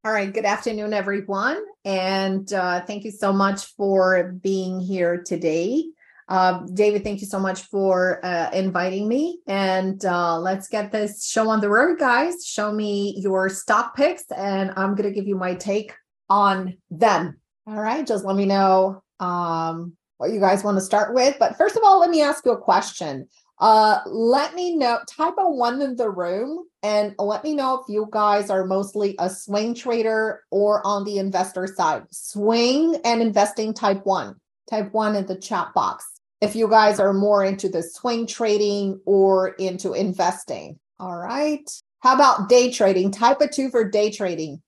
All right. Good afternoon, everyone. And thank you so much for being here today. David, thank you so much for inviting me. And let's get this show on the road, guys. Show me your stock picks, and I'm going to give you my take on them. All right. Just let me know what you guys want to start with. But first of all, let me ask you a question. Let me know, type a one in the room and let me know if you guys are mostly a swing trader or on the investor side. Swing and investing type one in the chat box. If you guys are more into the swing trading or into investing. All right. How about day trading? Type a two for day trading.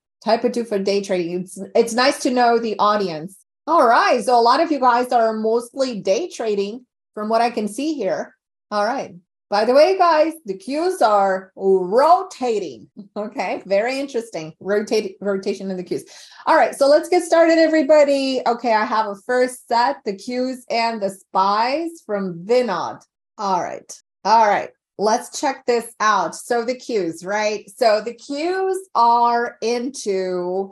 It's nice to know the audience. All right. So a lot of you guys are mostly day trading from what I can see here. All right. By the way, guys, the cues are rotating. Okay. Very interesting. Rotation in the cues. All right. So let's get started, everybody. Okay. I have a first set, the cues and the spies from Vinod. All right. Let's check this out. So the cues, right? So the cues are into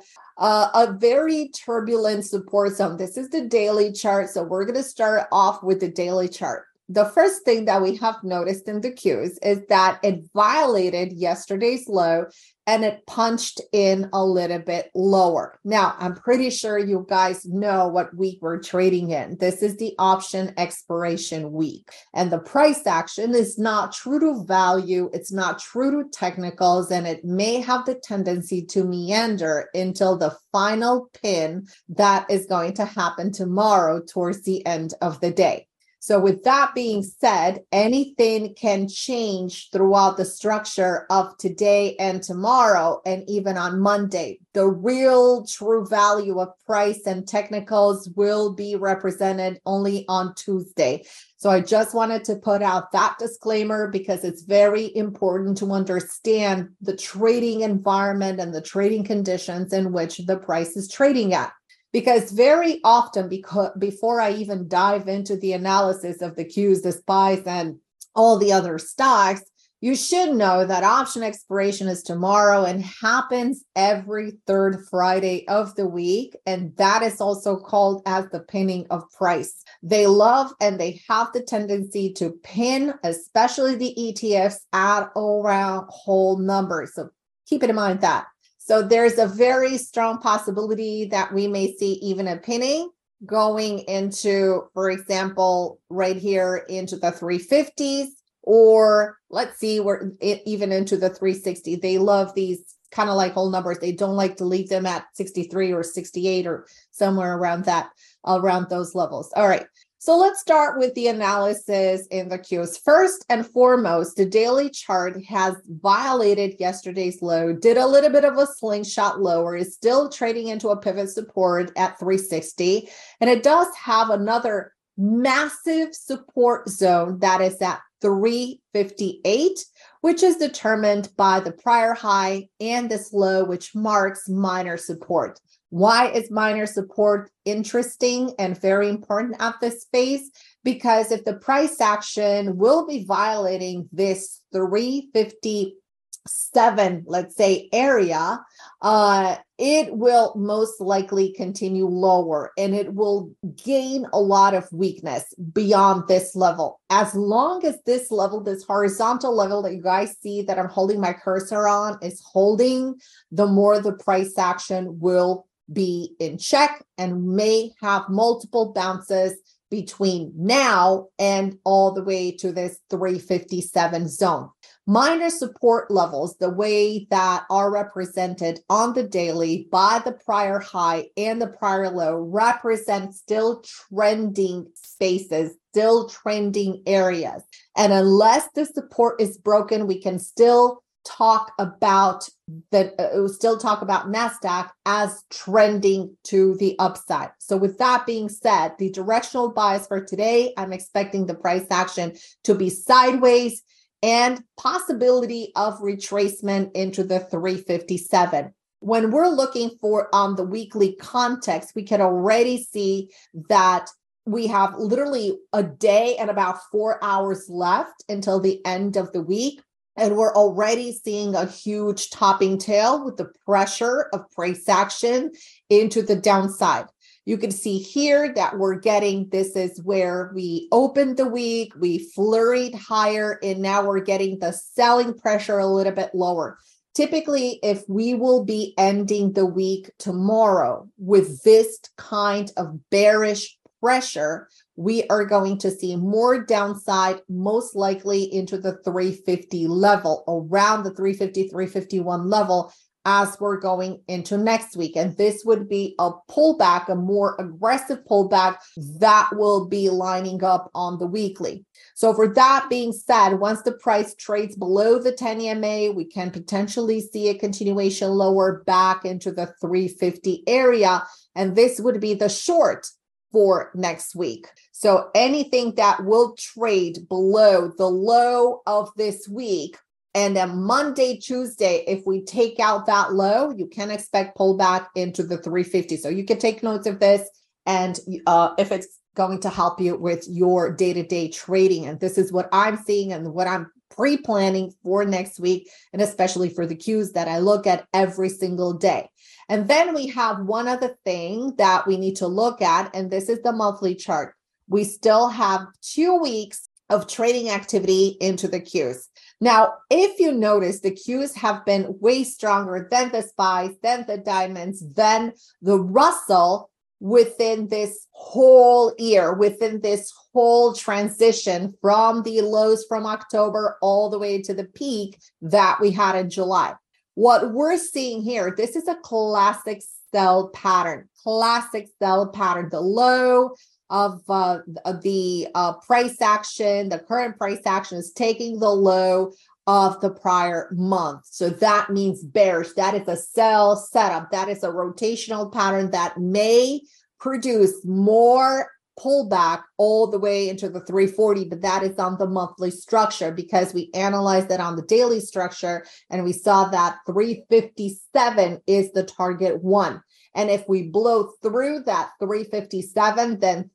a very turbulent support zone. This is the daily chart. So we're going to start off with the daily chart. The first thing that we have noticed in the cues is that it violated yesterday's low and it punched in a little bit lower. Now, I'm pretty sure you guys know what week we're trading in. This is the option expiration week. And the price action is not true to value. It's not true to technicals, and it may have the tendency to meander until the final pin that is going to happen tomorrow towards the end of the day. So with that being said, anything can change throughout the structure of today and tomorrow, and even on Monday. The real true value of price and technicals will be represented only on Tuesday. So I just wanted to put out that disclaimer because it's very important to understand the trading environment and the trading conditions in which the price is trading at. Because very often, before I even dive into the analysis of the cues, the spies, and all the other stocks, you should know that option expiration is tomorrow and happens every third Friday of the week. And that is also called as the pinning of price. They love and they have the tendency to pin, especially the ETFs, at around whole numbers. So keep it in mind that. So there's a very strong possibility that we may see even a pinning going into, for example, right here into the 350s, or let's see, we're even into the 360. They love these kind of like whole numbers. They don't like to leave them at 63 or 68 or somewhere around that, around those levels. All right. So let's start with the analysis in the cues. First and foremost, the daily chart has violated yesterday's low, did a little bit of a slingshot lower, is still trading into a pivot support at 360. And it does have another massive support zone that is at 358, which is determined by the prior high and this low, which marks minor support. Why is minor support interesting and very important at this phase? Because if the price action will be violating this 357, let's say, area, it will most likely continue lower and it will gain a lot of weakness beyond this level. As long as this level, this horizontal level that you guys see that I'm holding my cursor on is holding, the more the price action will be in check and may have multiple bounces between now and all the way to this 357 zone. Minor support levels, the way that are represented on the daily by the prior high and the prior low, represent still trending spaces, still trending areas. And unless the support is broken, we can still talk about NASDAQ as trending to the upside. So with that being said, the directional bias for today, I'm expecting the price action to be sideways and possibility of retracement into the 357. When we're looking for on the weekly context, we can already see that we have literally a day and about 4 hours left until the end of the week. And we're already seeing a huge topping tail with the pressure of price action into the downside. You can see here that we're getting, this is where we opened the week, we flurried higher, and now we're getting the selling pressure a little bit lower. Typically, if we will be ending the week tomorrow with this kind of bearish pressure, we are going to see more downside, most likely into the 350 level, around the 350, 351 level as we're going into next week. And this would be a pullback, a more aggressive pullback that will be lining up on the weekly. So for that being said, once the price trades below the 10 EMA, we can potentially see a continuation lower back into the 350 area. And this would be the short for next week. So anything that will trade below the low of this week, and then Monday, Tuesday, if we take out that low, you can expect pullback into the 350. So you can take notes of this, and if it's going to help you with your day-to-day trading. And this is what I'm seeing and what I'm pre-planning for next week, and especially for the Qs that I look at every single day. And then we have one other thing that we need to look at, and this is the monthly chart. We still have 2 weeks of trading activity into the Qs. Now, if you notice, the Qs have been way stronger than the SPYs, than the diamonds, than the Russell within this whole year, within this whole transition from the lows from October all the way to the peak that we had in July. What we're seeing here, this is a classic sell pattern, the low of the price action, the current price action is taking the low of the prior month. So that means bearish. That is a sell setup. That is a rotational pattern that may produce more pullback all the way into the 340, but that is on the monthly structure because we analyzed that on the daily structure and we saw that 357 is the target one. And if we blow through that 357, then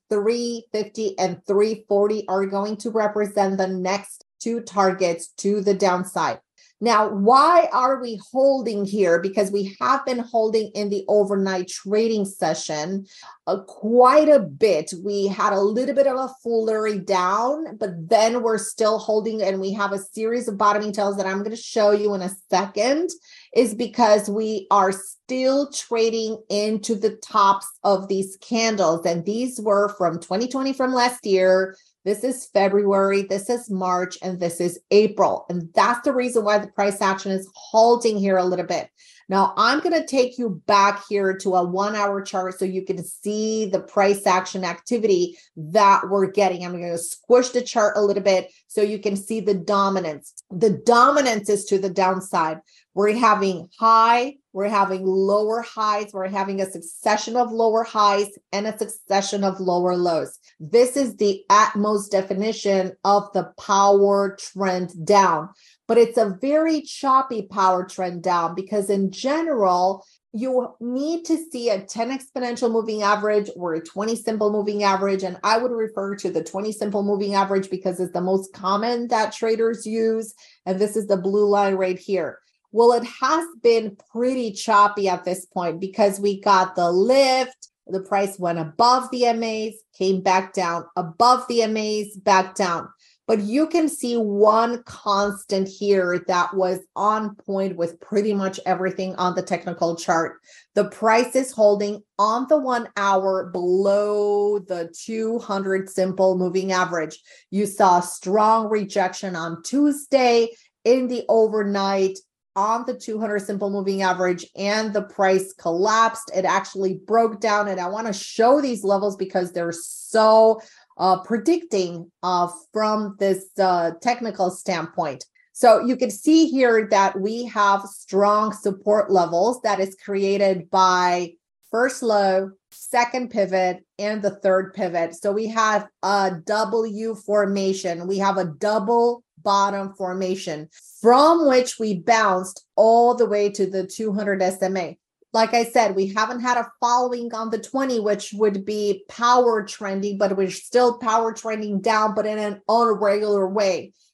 350 and 340 are going to represent the next two targets to the downside. Now, why are we holding here? Because we have been holding in the overnight trading session quite a bit. We had a little bit of a flurry down, but then we're still holding, and we have a series of bottoming tails that I'm going to show you in a second, is because we are still trading into the tops of these candles. And these were from 2020, from last year. This is February, this is March, and this is April. And that's the reason why the price action is halting here a little bit. Now, I'm going to take you back here to a 1-hour chart so you can see the price action activity that we're getting. I'm going to squish the chart a little bit so you can see the dominance. The dominance is to the downside. We're having high, we're having lower highs, we're having a succession of lower highs and a succession of lower lows. This is the utmost definition of the power trend down. But it's a very choppy power trend down because in general, you need to see a 10 exponential moving average or a 20 simple moving average. And I would refer to the 20 simple moving average because it's the most common that traders use. And this is the blue line right here. Well, it has been pretty choppy at this point because we got the lift, the price went above the MAs, came back down, above the MAs, back down. But you can see one constant here that was on point with pretty much everything on the technical chart. The price is holding on the 1 hour below the 200 simple moving average. You saw strong rejection on Tuesday in the overnight on the 200 simple moving average, and the price collapsed. It actually broke down, and I want to show these levels because they're so predicting from this technical standpoint. So you can see here that we have strong support levels that is created by first low, second pivot, and the third pivot. So we have a W formation. We have a double bottom formation from which we bounced all the way to the 200 SMA. Like I said, we haven't had a following on the 20, which would be power trending, but we're still power trending down, but in an irregular way.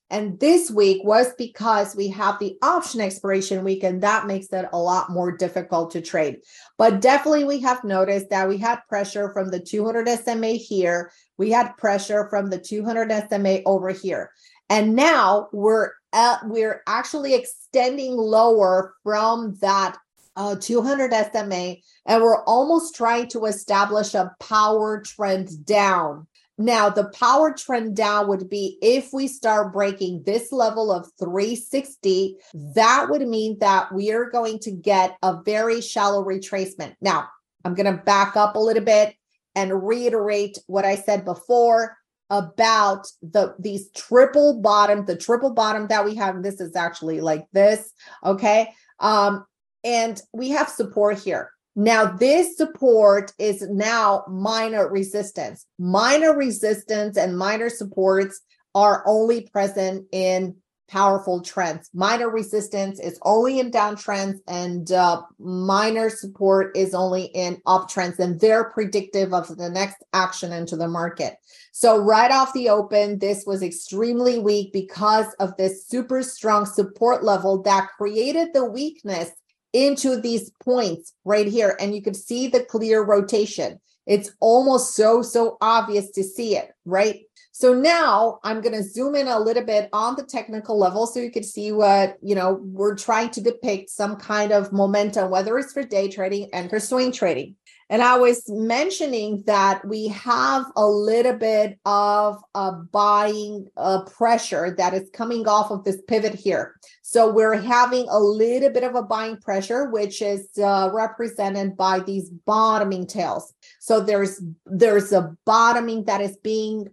And this week was because we have the option expiration week, and that makes it a lot more difficult to trade. But definitely we have noticed that we had pressure from the 200 SMA here. We had pressure from the 200 SMA over here. And now we're actually extending lower from that 200 SMA, and we're almost trying to establish a power trend down. Now, the power trend down would be if we start breaking this level of 360, that would mean that we are going to get a very shallow retracement. Now, I'm going to back up a little bit and reiterate what I said before about these triple bottom, the triple bottom that we have. This is actually like this, okay? And we have support here. Now, this support is now minor resistance. Minor resistance and minor supports are only present in powerful trends. Minor resistance is only in downtrends, and minor support is only in uptrends, and they're predictive of the next action into the market. So right off the open, this was extremely weak because of this super strong support level that created the weakness into these points right here. And you can see the clear rotation. It's almost so obvious to see it, right? So now I'm going to zoom in a little bit on the technical level so you can see what, we're trying to depict some kind of momentum, whether it's for day trading and for swing trading. And I was mentioning that we have a little bit of a buying pressure that is coming off of this pivot here. So we're having a little bit of a buying pressure, which is represented by these bottoming tails. So there's a bottoming that is being,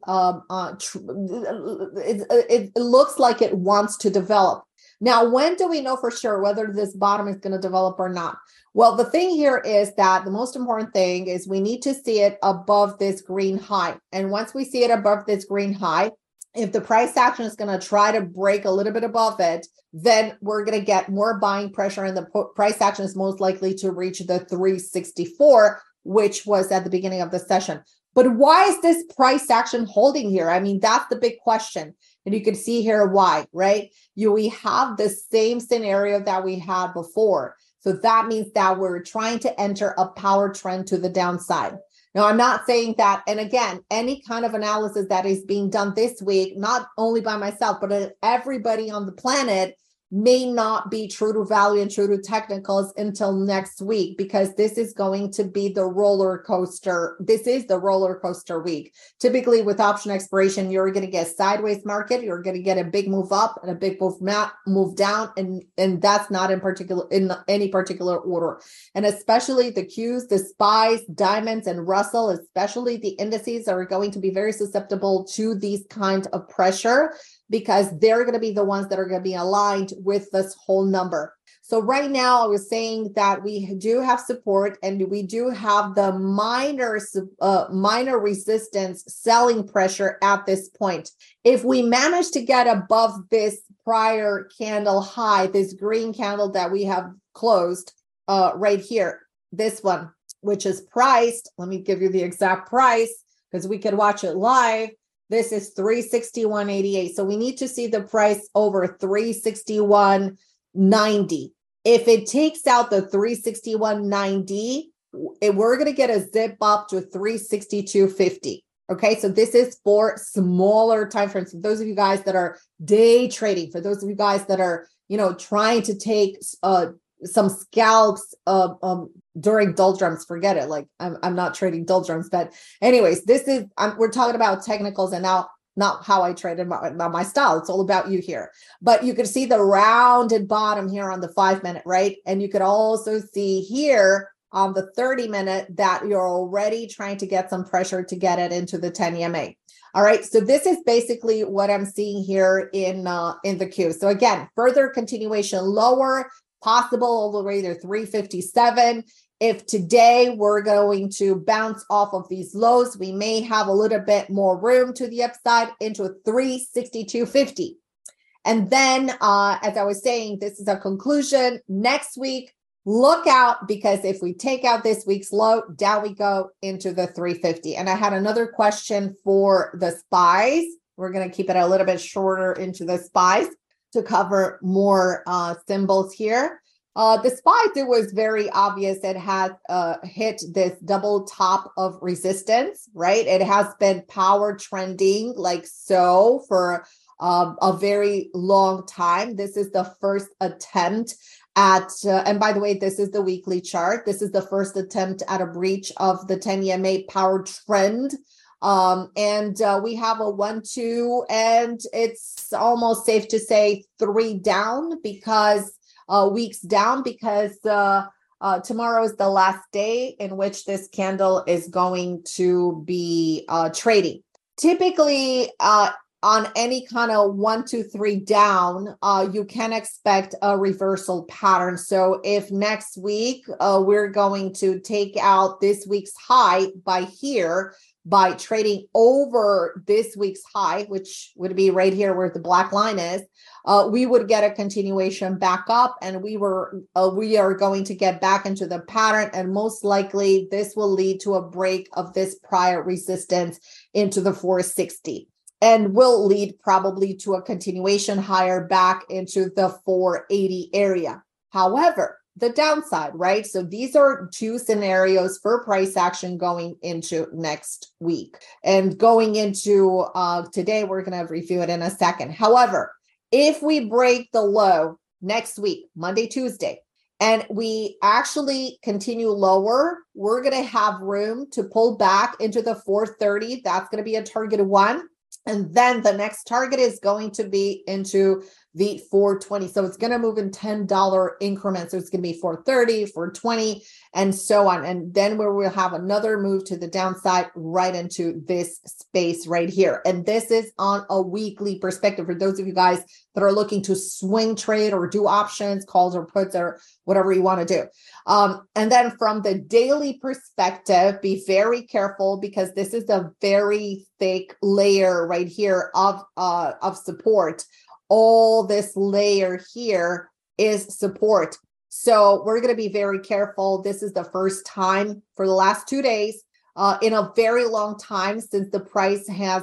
it looks like it wants to develop. Now, when do we know for sure whether this bottom is going to develop or not? Well, the thing here is that the most important thing is we need to see it above this green high. And once we see it above this green high, if the price action is going to try to break a little bit above it, then we're going to get more buying pressure, and the price action is most likely to reach the 364, which was at the beginning of the session. But why is this price action holding here? I mean, that's the big question. And you can see here why, right? We have the same scenario that we had before. So that means that we're trying to enter a power trend to the downside. Now, I'm not saying that, and again, any kind of analysis that is being done this week, not only by myself, but everybody on the planet, may not be true to value and true to technicals until next week, because this is going to be the roller coaster. This is the roller coaster week. Typically with option expiration, you're going to get sideways market. You're going to get a big move up and a big move down. And that's not in any particular order. And especially the Qs, the SPYs, diamonds, and Russell, especially the indices, are going to be very susceptible to these kinds of pressure, because they're going to be the ones that are going to be aligned with this whole number. So right now, I was saying that we do have support, and we do have the minor resistance selling pressure at this point. If we manage to get above this prior candle high, this green candle that we have closed right here, this one, which is priced, let me give you the exact price because we could watch it live. This is 361.88. So we need to see the price over 361.90. If it takes out the 361.90, we're going to get a zip up to 362.50. Okay, so this is for smaller time frames. For those of you guys that are day trading, for those of you guys that are, trying to take some scalps during doldrums, forget it. Like I'm not trading doldrums, but anyways, we're talking about technicals, and now not how I trade in my style. It's all about you here. But you can see the rounded bottom here on the 5-minute, right? And you could also see here on the 30-minute that you're already trying to get some pressure to get it into the 10 EMA. All right, so this is basically what I'm seeing here in the Q. So again, further continuation lower, possible all the way to 357. If today we're going to bounce off of these lows, we may have a little bit more room to the upside into 362.50. And then, as I was saying, this is a conclusion. Next week, look out, because if we take out this week's low, down we go into the 350. And I had another question for the SPYs. We're going to keep it a little bit shorter into the SPYs to cover more symbols here. The SPY, it was very obvious. It had hit this double top of resistance, right? It has been power trending like so for a very long time. This is the first attempt at, and by the way, this is the weekly chart. This is the first attempt at a breach of the 10 EMA power trend. We have a 1-2, and it's almost safe to say 3 down because weeks down because tomorrow is the last day in which this candle is going to be trading. Typically, on any kind of 1, 2, 3 down, you can expect a reversal pattern. So if next week we're going to take out this week's high by trading over this week's high, which would be right here where the black line is, we would get a continuation back up, and we are going to get back into the pattern, and most likely this will lead to a break of this prior resistance into the 460. And will lead probably to a continuation higher back into the 480 area. However, the downside, right? So these are 2 scenarios for price action going into next week. And going into today, we're going to review it in a second. However, if we break the low next week, Monday, Tuesday, and we actually continue lower, we're going to have room to pull back into the 430. That's going to be a target 1. And then the next target is going to be into the 420. So it's going to move in $10 increments. So it's going to be 430, 420, and so on. And then where we'll have another move to the downside right into this space right here. And this is on a weekly perspective for those of you guys that are looking to swing trade or do options, calls or puts or whatever you want to do. And then from the daily perspective, be very careful because this is a very thick layer right here of support. All this layer here is support. So we're going to be very careful. This is the first time for the last 2 days in a very long time since the price has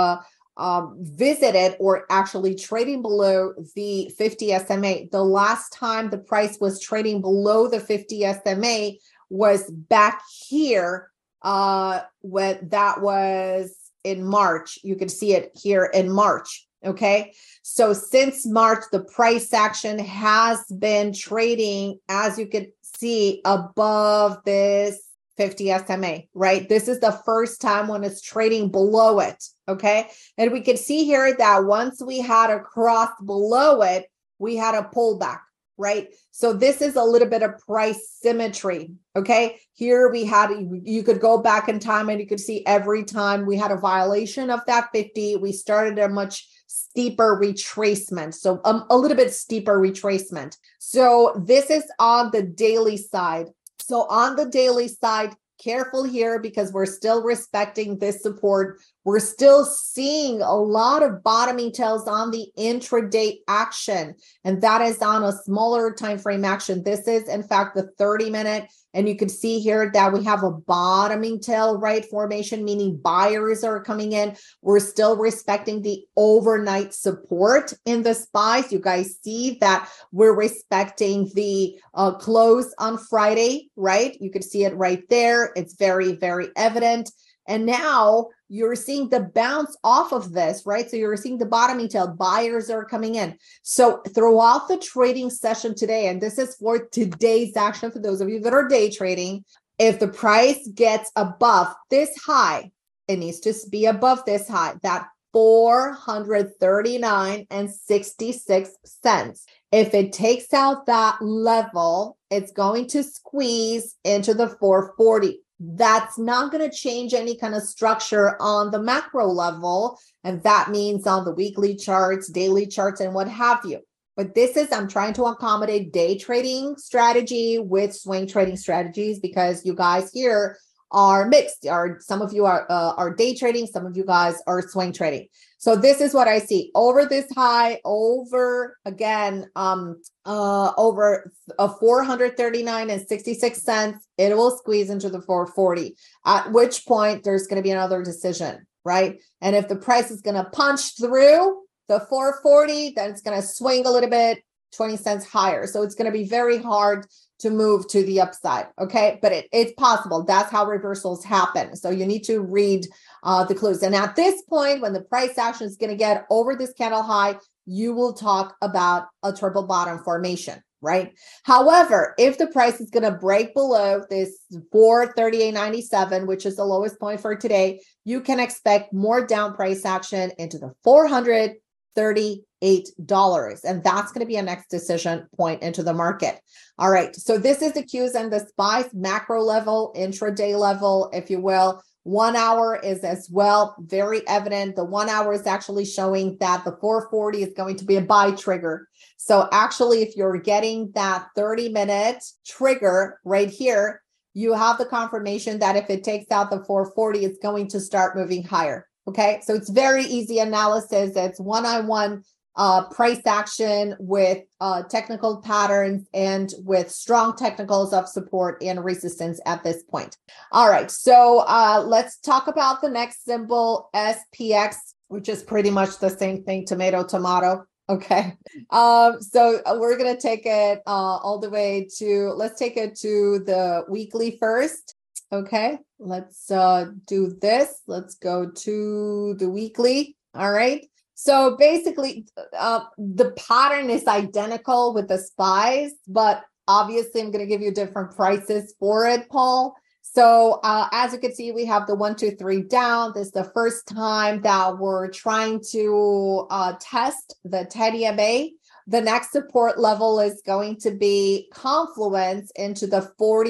visited or actually trading below the 50 SMA. The last time the price was trading below the 50 SMA was back here when that was in March. You can see it here in March. Okay. So since March, the price action has been trading, as you can see, above this 50 SMA, right? This is the first time when it's trading below it. Okay. And we can see here that once we had a cross below it, we had a pullback, right? So this is a little bit of price symmetry. Okay. Here we had, you could go back in time and you could see every time we had a violation of that 50, we started a much steeper retracement. So a little bit steeper retracement. So this is on the daily side. So on the daily side, careful here because we're still respecting this support. We're still seeing a lot of bottoming tails on the intraday action, and that is on a smaller time frame action. This is, in fact, the 30-minute, and you can see here that we have a bottoming tail right formation, meaning buyers are coming in. We're still respecting the overnight support in the SPYs. You guys see that we're respecting the close on Friday, right? You can see it right there. It's very, very evident. And now you're seeing the bounce off of this, right? So you're seeing the bottoming tail, buyers are coming in. So throughout the trading session today, and this is for today's action for those of you that are day trading, if the price gets above this high, it needs to be above this high, that 439.66. If it takes out that level, it's going to squeeze into the 440. That's not going to change any kind of structure on the macro level. And that means on the weekly charts, daily charts, and what have you. But this is, I'm trying to accommodate day trading strategy with swing trading strategies because you guys here are mixed. Some of you are day trading, some of you guys are swing trading. So this is what I see over this high, over again, over a 439.66. It will squeeze into the 440, at which point there's going to be another decision. right? And if the price is going to punch through the 440, then it's going to swing a little bit, 20 cents higher. So it's going to be very hard to move to the upside. Okay. But it's possible. That's how reversals happen. So you need to read the clues. And at this point, when the price action is going to get over this candle high, you will talk about a triple bottom formation, right? However, if the price is going to break below this 438.97, which is the lowest point for today, you can expect more down price action into the $438. And that's going to be a next decision point into the market. All right. So this is the Qs and the SPYs, macro level, intraday level, if you will. 1 hour is as well very evident. The 1 hour is actually showing that the 440 is going to be a buy trigger. So actually, if you're getting that 30-minute trigger right here, you have the confirmation that if it takes out the 440, it's going to start moving higher. Okay, so it's very easy analysis. It's one-on-one price action with technical patterns and with strong technicals of support and resistance at this point. All right, so let's talk about the next symbol, SPX, which is pretty much the same thing, tomato. Okay, so we're going to take it all the way to, let's take it to the weekly first. Okay, let's do this. Let's go to the weekly. All right. So basically, the pattern is identical with the SPYs, but obviously I'm going to give you different prices for it, Paul. So as you can see, we have the 1, 2, 3 down. This is the first time that we're trying to test the 10 EMA. The next support level is going to be confluence into the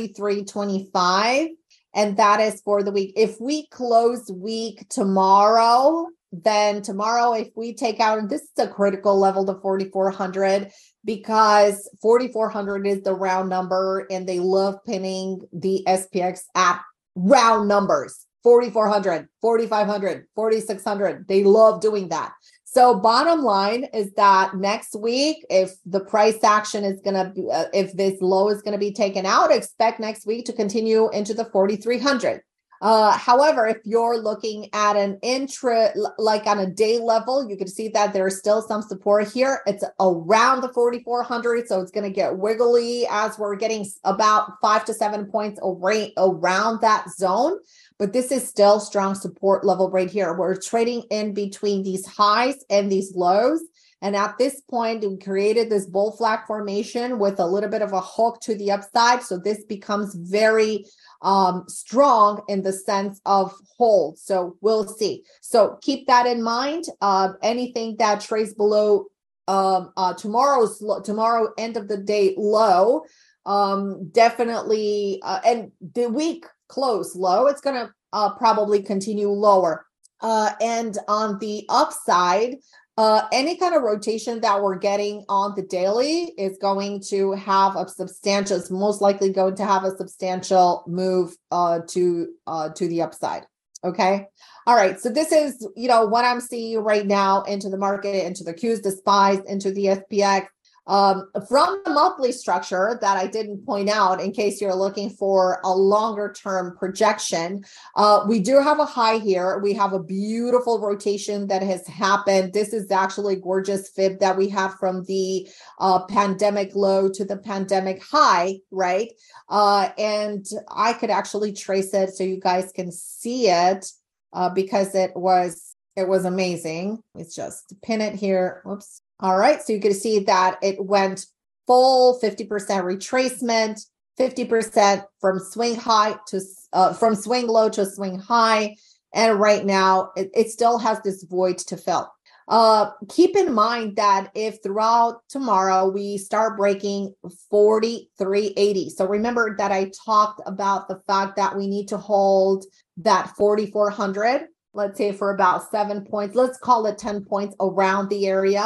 43.25. And that is for the week. If we close week tomorrow, then tomorrow, if we take out, and this is a critical level to 4,400, because 4,400 is the round number and they love pinning the SPX at round numbers, 4,400, 4,500, 4,600. They love doing that. So bottom line is that next week, if the price action is going to be, if this low is going to be taken out, expect next week to continue into the 4,300. However, if you're looking at an like on a day level, you can see that there's still some support here. It's around the 4,400. So it's going to get wiggly as we're getting about 5 to 7 points around that zone. But this is still strong support level right here. We're trading in between these highs and these lows. And at this point, we created this bull flag formation with a little bit of a hook to the upside. So this becomes very strong in the sense of hold. So we'll see. So keep that in mind. Anything that trades below tomorrow end of the day low, definitely, and the week close low, it's going to probably continue lower. And on the upside, any kind of rotation that we're getting on the daily is going to have a substantial, it's most likely going to have a substantial move to the upside. Okay. All right. So this is, what I'm seeing right now into the market, into the Qs, the SPYs, into the SPX. From the monthly structure that I didn't point out, in case you're looking for a longer term projection, we do have a high here. We have a beautiful rotation that has happened. This is actually a gorgeous fib that we have from the pandemic low to the pandemic high, right? And I could actually trace it so you guys can see it because it was amazing. It's just pin it here. Whoops. All right, so you can see that it went full 50% retracement, 50% from swing high to from swing low to swing high, and right now it still has this void to fill. Keep in mind that if throughout tomorrow we start breaking 43.80, so remember that I talked about the fact that we need to hold that 4,400, let's say for about 7 points, let's call it 10 points around the area.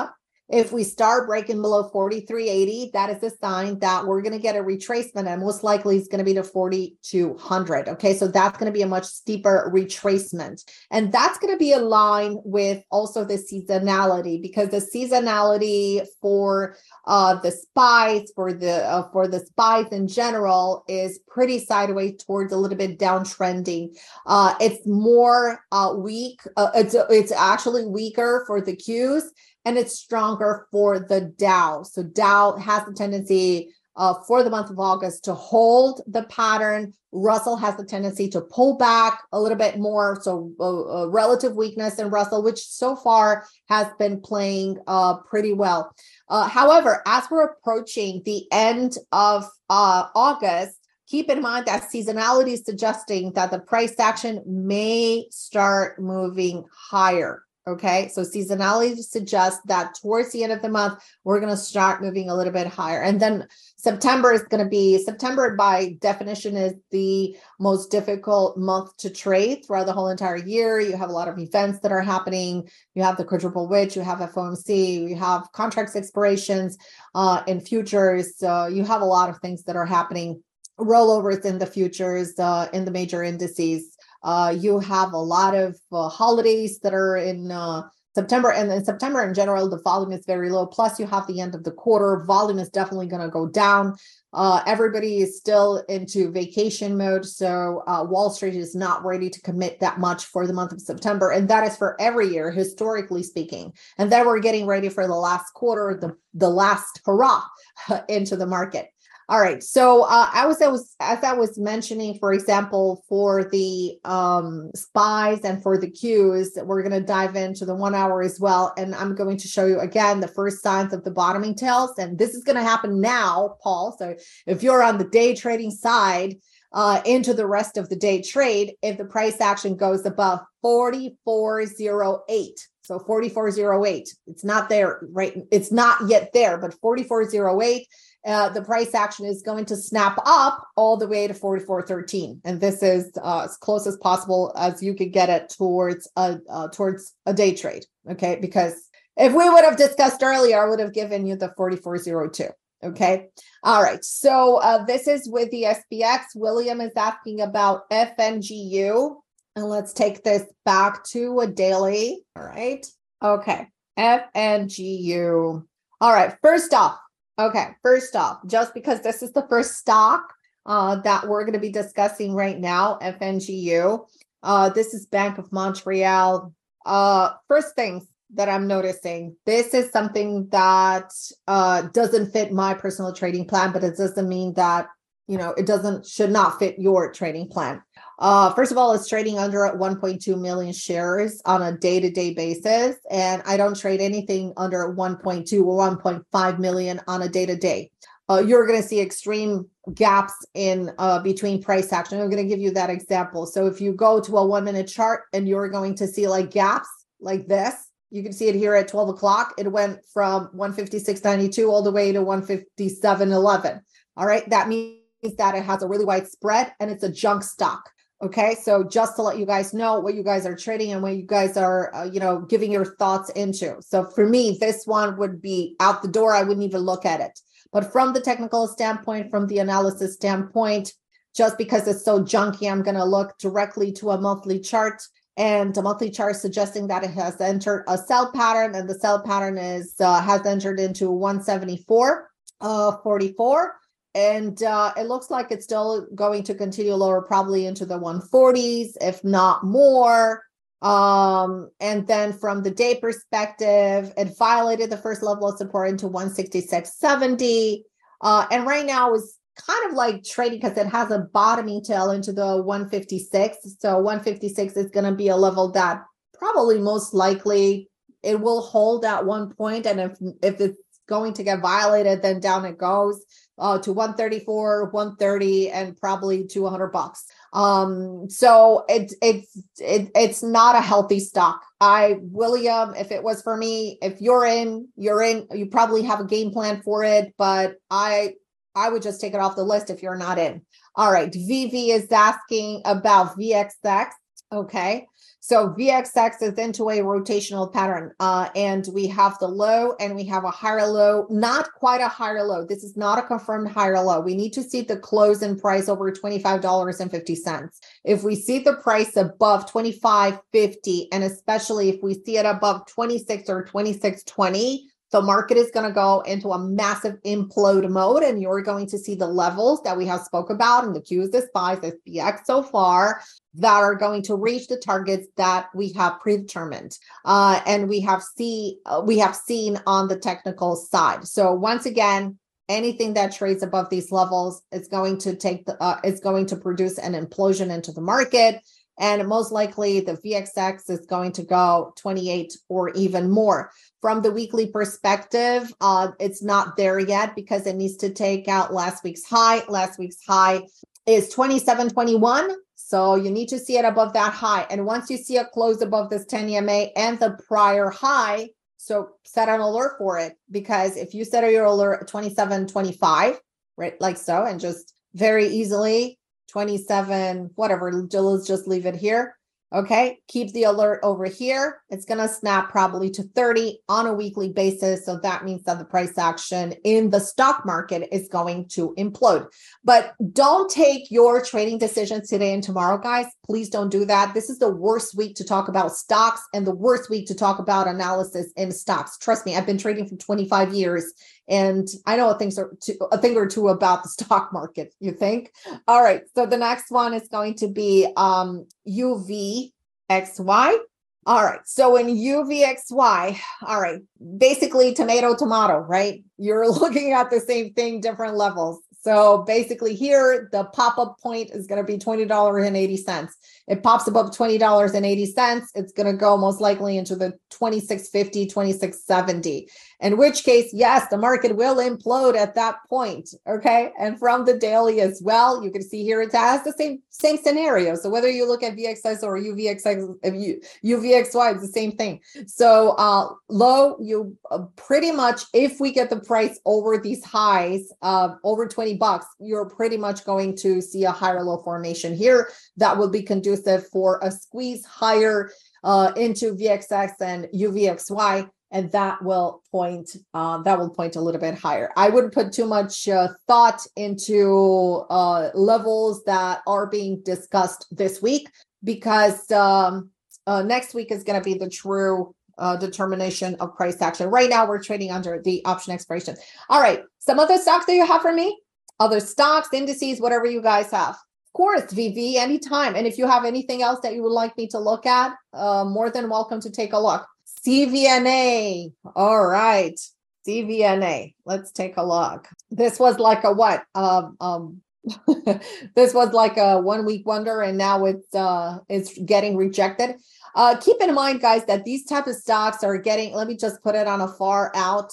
If we start breaking below 43.80, that is a sign that we're going to get a retracement, and most likely it's going to be to 4,200. Okay, so that's going to be a much steeper retracement, and that's going to be aligned with also the seasonality, because the seasonality for the SPYs, for the SPYs in general, is pretty sideways towards a little bit downtrending. It's more weak. It's actually weaker for the Qs, and it's stronger for the Dow. So Dow has the tendency for the month of August to hold the pattern. Russell has the tendency to pull back a little bit more. So relative weakness in Russell, which so far has been playing pretty well. However, as we're approaching the end of August, keep in mind that seasonality is suggesting that the price action may start moving higher. Okay, so seasonality suggests that towards the end of the month, we're going to start moving a little bit higher. And then September by definition is the most difficult month to trade throughout the whole entire year. You have a lot of events that are happening. You have the quadruple witch, you have FOMC, you have contracts expirations in futures. You have a lot of things that are happening, rollovers in the futures, in the major indices. You have a lot of holidays that are in September, and in September in general, the volume is very low. Plus, you have the end of the quarter. Volume is definitely going to go down. Everybody is still into vacation mode, so Wall Street is not ready to commit that much for the month of September, and that is for every year, historically speaking. And then we're getting ready for the last quarter, the last hurrah into the market. All right. So as I was mentioning, for example, for the SPYs and for the Qs, we're going to dive into the 1 hour as well. And I'm going to show you again the first signs of the bottoming tails. And this is going to happen now, Paul. So if you're on the day trading side, into the rest of the day trade, if the price action goes above 44.08. So 44.08, it's not there, right? It's not yet there, but 44.08. The price action is going to snap up all the way to 44.13, and this is as close as possible as you could get it towards a day trade. Okay, because if we would have discussed earlier, I would have given you the 44.02. Okay, all right. So this is with the SPX. William is asking about FNGU, and let's take this back to a daily. All right. Okay, FNGU. All right. First off, just because this is the first stock that we're going to be discussing right now, FNGU. This is Bank of Montreal. First things that I'm noticing, this is something that doesn't fit my personal trading plan, but it doesn't mean that, it should not fit your trading plan. First of all, it's trading under 1.2 million shares on a day-to-day basis, and I don't trade anything under 1.2 or 1.5 million on a day-to-day. You're going to see extreme gaps in between price action. I'm going to give you that example. So if you go to a 1 minute chart and you're going to see like gaps like this, you can see it here at 12 o'clock. It went from 156.92 all the way to 157.11. All right. That means that it has a really wide spread and it's a junk stock. Okay. So just to let you guys know what you guys are trading and what you guys are, giving your thoughts into. So for me, this one would be out the door. I wouldn't even look at it. But from the technical standpoint, from the analysis standpoint, just because it's so junky, I'm going to look directly to a monthly chart, and the monthly chart suggesting that it has entered a sell pattern, and the sell pattern has entered into 174.44. And it looks like it's still going to continue lower, probably into the 140s, if not more. And then from the day perspective, it violated the first level of support into 166.70. And right now is kind of like trading because it has a bottoming tail into the 156. So 156 is going to be a level that probably most likely it will hold at one point. And if it's going to get violated, then down it goes to 134, 130, and probably to $100. So it's not a healthy stock. William, if it was for me, if you're in, you probably have a game plan for it, but I would just take it off the list if you're not in. All right. VV is asking about VXX. Okay. So VXX is into a rotational pattern, and we have the low and we have a higher low, not quite a higher low. This is not a confirmed higher low. We need to see the close in price over $25.50. If we see the price above $25.50, and especially if we see it above 26 or 26.20, the market is going to go into a massive implode mode, and you're going to see the levels that we have spoke about in the Qs, the SPYs, SPX so far that are going to reach the targets that we have predetermined, and we have seen on the technical side. So once again, anything that trades above these levels is going to is going to produce an implosion into the market. And most likely the VXX is going to go 28 or even more. From the weekly perspective, it's not there yet because it needs to take out last week's high. Last week's high is 27.21. So you need to see it above that high. And once you see a close above this 10 EMA and the prior high, so set an alert for it, because if you set your alert at 27.25, right, like so, and just very easily 27, whatever, let's just leave it here. Okay, keep the alert over here. It's going to snap probably to 30 on a weekly basis. So that means that the price action in the stock market is going to implode. But don't take your trading decisions today and tomorrow, guys. Please don't do that. This is the worst week to talk about stocks and the worst week to talk about analysis in stocks. Trust me, I've been trading for 25 years and I know a thing or two about the stock market, you think? All right, so the next one is going to be UVXY. All right, so in UVXY, all right, basically tomato, right? You're looking at the same thing, different levels. So basically here, the pop-up point is going to be $20.80. It pops above $20.80. It's going to go most likely into the 26.50, 26.70. In which case, yes, the market will implode at that point, okay? And from the daily as well, you can see here it has the same scenario. So whether you look at VXS or UVXY, it's the same thing. So low, you pretty much, if we get the price over these highs, over $20, you're pretty much going to see a higher low formation here that will be conducive for a squeeze higher into VXX and UVXY. And that will point a little bit higher. I wouldn't put too much thought into levels that are being discussed this week, because next week is going to be the true determination of price action. Right now, we're trading under the option expiration. All right, some other stocks that you have for me? Other stocks, indices, whatever you guys have. Of course, VV, anytime. And if you have anything else that you would like me to look at, more than welcome to take a look. CVNA. All right. CVNA. Let's take a look. This was like a what? This was like a 1 week wonder, and now it's getting rejected. Keep in mind, guys, that these type of stocks are getting, let me just put it on a far out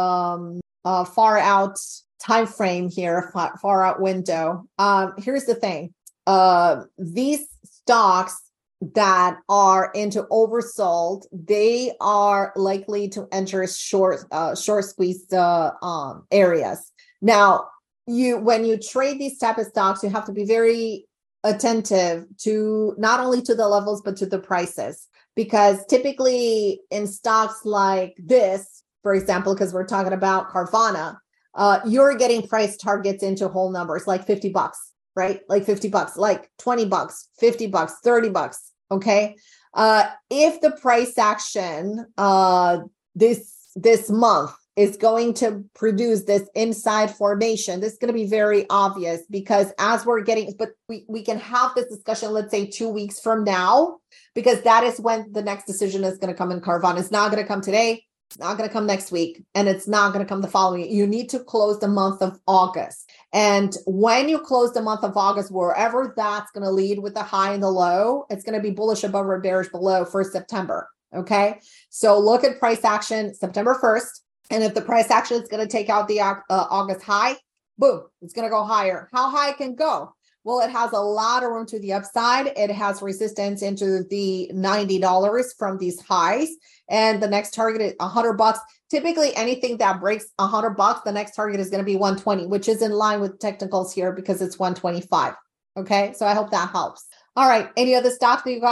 time frame here, far out window. Here's the thing. These stocks that are into oversold, they are likely to enter short squeeze areas. Now, when you trade these type of stocks, you have to be very attentive to not only to the levels but to the prices, because typically in stocks like this, for example, because we're talking about Carvana, you're getting price targets into whole numbers like $50, right? Like $50, like $20, $50, $30. Okay. If the price action this month is going to produce this inside formation, this is going to be very obvious, because as we're getting, but we can have this discussion, let's say 2 weeks from now, because that is when the next decision is going to come in Carvana. It's not going to come today. It's not going to come next week, and it's not going to come the following. You need to close the month of August. And when you close the month of August, wherever that's going to lead with the high and the low, it's going to be bullish above or bearish below for September. Okay. So look at price action September 1st. And if the price action is going to take out the August high, boom, it's going to go higher. How high it can go? Well, it has a lot of room to the upside. It has resistance into the $90 from these highs. And the next target is $100. Typically, anything that breaks $100, the next target is going to be 120, which is in line with technicals here because it's 125. Okay, so I hope that helps. All right, any other stocks that you guys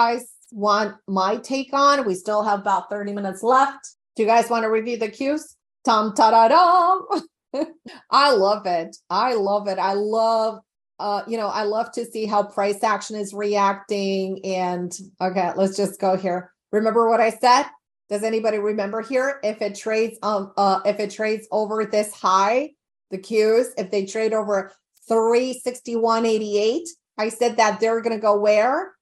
want my take on. We still have about 30 minutes left. Do you guys want to review the cues? Tom ta da I love it. I love it. I love I love to see how price action is reacting. And okay, let's just go here. Remember what I said? Does anybody remember here? If it trades over this high, the cues, if they trade over 361.88, I said that they're going to go where?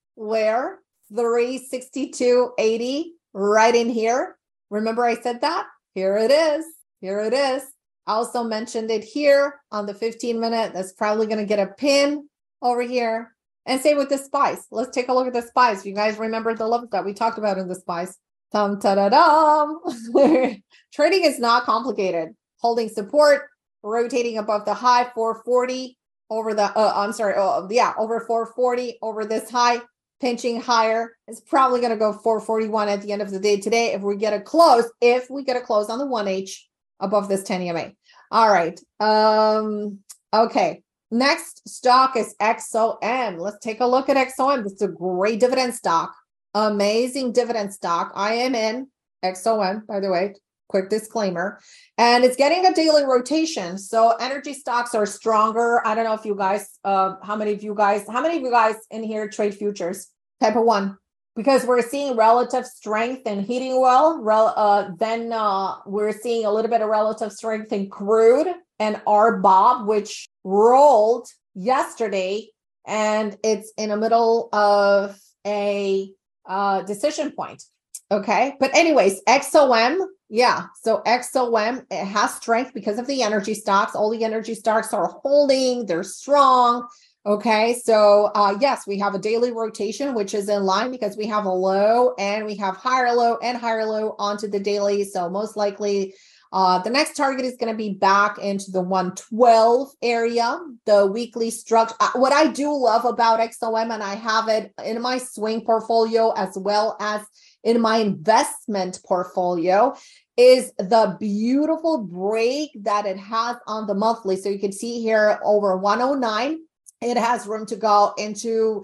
362.80, right in here. Remember I said that? Here it is. Here it is. I also mentioned it here on the 15-minute. That's probably going to get a pin over here. And same with the SPYs. Let's take a look at the SPYs. You guys remember the levels that we talked about in the SPYs. Dum-ta-da-dum. Trading is not complicated. Holding support, rotating above the high 440 over the, over 440 over this high, pinching higher. It's probably going to go 441 at the end of the day today if we get a close on the 1H above this 10 EMA. All right. Okay. Next stock is XOM. Let's take a look at XOM. This is a great dividend stock. Amazing dividend stock. I am in XOM, by the way. Quick disclaimer. And it's getting a daily rotation. So energy stocks are stronger. I don't know if you guys, how many of you guys in here trade futures? Type of one. Because we're seeing relative strength in heating oil. Then we're seeing a little bit of relative strength in crude and RBOB, which rolled yesterday. And it's in the middle of a decision point. Okay. But anyways, XOM. Yeah. So XOM, it has strength because of the energy stocks. All the energy stocks are holding. They're strong. Okay. So yes, we have a daily rotation, which is in line because we have a low and we have higher low and higher low onto the daily. So most likely the next target is going to be back into the 112 area, the weekly structure. What I do love about XOM, and I have it in my swing portfolio as well as in my investment portfolio, is the beautiful break that it has on the monthly. So you can see here over 109, it has room to go into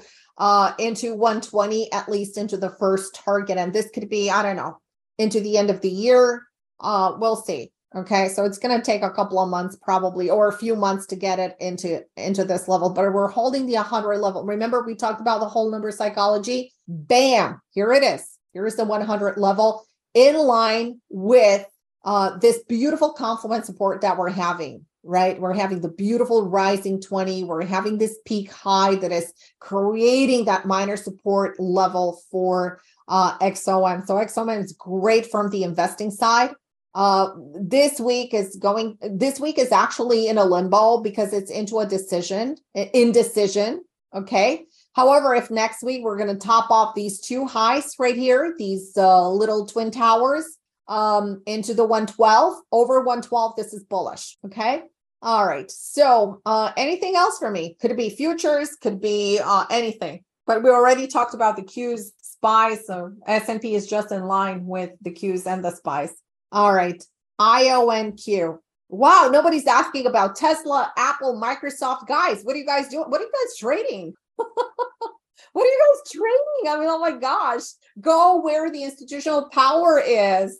120, at least into the first target. And this could be, I don't know, into the end of the year. We'll see. Okay. So it's going to take a couple of months probably, or a few months to get it into this level, but we're holding the 100 level. Remember, we talked about the whole number psychology. Bam, here it is. Here is the 100 level in line with this beautiful complement support that we're having, right? We're having the beautiful rising 20. We're having this peak high that is creating that minor support level for XOM. So XOM is great from the investing side. This week is actually in a limbo because it's into a indecision. Okay. However, if next week we're going to top off these two highs right here, these little twin towers into the 112, over 112, this is bullish. Okay. All right. So anything else for me? Could it be futures? Could be anything. But we already talked about the Qs, SPYs. So S&P is just in line with the Qs and the SPYs. All right. IONQ. Wow. Nobody's asking about Tesla, Apple, Microsoft. Guys, what are you guys doing? What are you guys trading? What are you guys trading? I mean, oh my gosh, go where the institutional power is.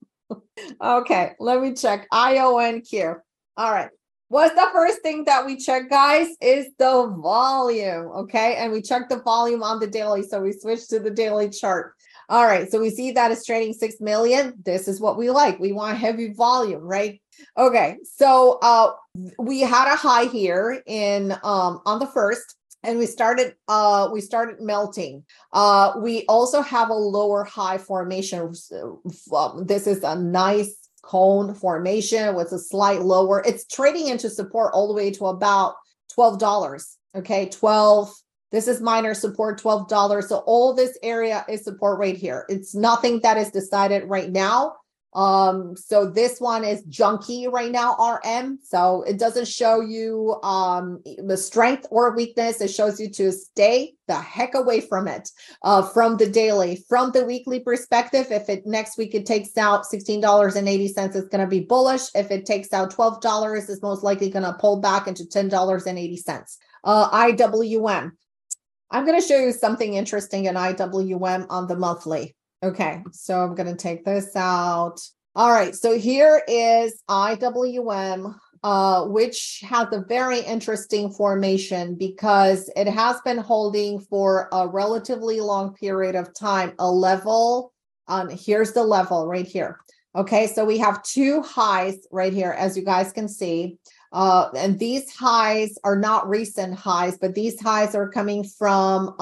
Okay, let me check. IONQ. All right. What's the first thing that we check, guys, is the volume. Okay. And we check the volume on the daily. So we switch to the daily chart. All right. So we see that it's trading 6 million. This is what we like. We want heavy volume, right? Okay. So we had a high here on the first. And we started melting. We also have a lower high formation. This is a nice cone formation with a slight lower. It's trading into support all the way to about $12. Okay, 12. This is minor support, $12. So all this area is support right here. It's nothing that is decided right now. So this one is junky right now, RM. So it doesn't show you the strength or weakness. It shows you to stay the heck away from it, from the daily. From the weekly perspective, if it next week it takes out $16.80, it's going to be bullish. If it takes out $12, it's most likely going to pull back into $10.80. IWM. I'm going to show you something interesting in IWM on the monthly. Okay, so I'm going to take this out. All right, so here is IWM, which has a very interesting formation because it has been holding for a relatively long period of time, a level. Here's the level right here. Okay, so we have two highs right here, as you guys can see. And these highs are not recent highs, but these highs are coming from